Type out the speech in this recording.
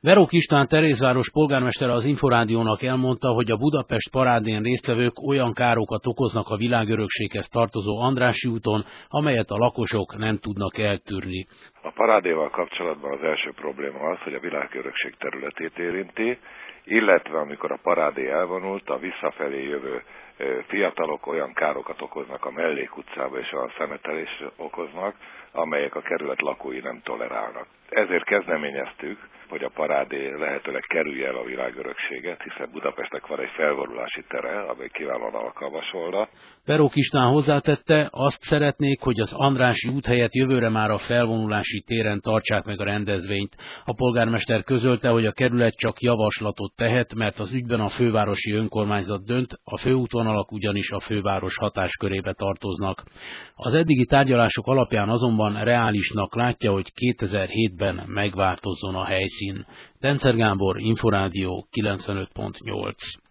Verók István Terézváros polgármestere az Inforádiónak elmondta, hogy a Budapest parádén résztvevők olyan károkat okoznak a világörökséghez tartozó Andrássy úton, amelyet a lakosok nem tudnak eltűrni. A parádéval kapcsolatban az első probléma az, hogy a világörökség területét érinti, illetve amikor a parádé elvonult, a visszafelé jövő fiatalok olyan károkat okoznak a mellékutcába és a szemetelésre okoznak, amelyek a kerület lakói nem tolerálnak. Ezért kezdeményeztük, hogy a parádé lehetőleg kerülje el a világörökséget, hiszen Budapestnek van egy felvonulási tere, amely kiválóan alkalmas volna. Verók István hozzátette, azt szeretnék, hogy az Andrássy út helyett jövőre már a felvonulási téren tartsák meg a rendezvényt. A polgármester közölte, hogy a kerület csak javaslatot tehet, mert az ügyben a fővárosi önkormányzat dönt, a főútvonalak ugyanis a főváros hatáskörébe tartoznak. Az eddigi tárgyalások alapján azonban reálisnak látja, hogy 2007-ben megváltozzon a helyszín. Dencer Gábor, Inforádió 95.8.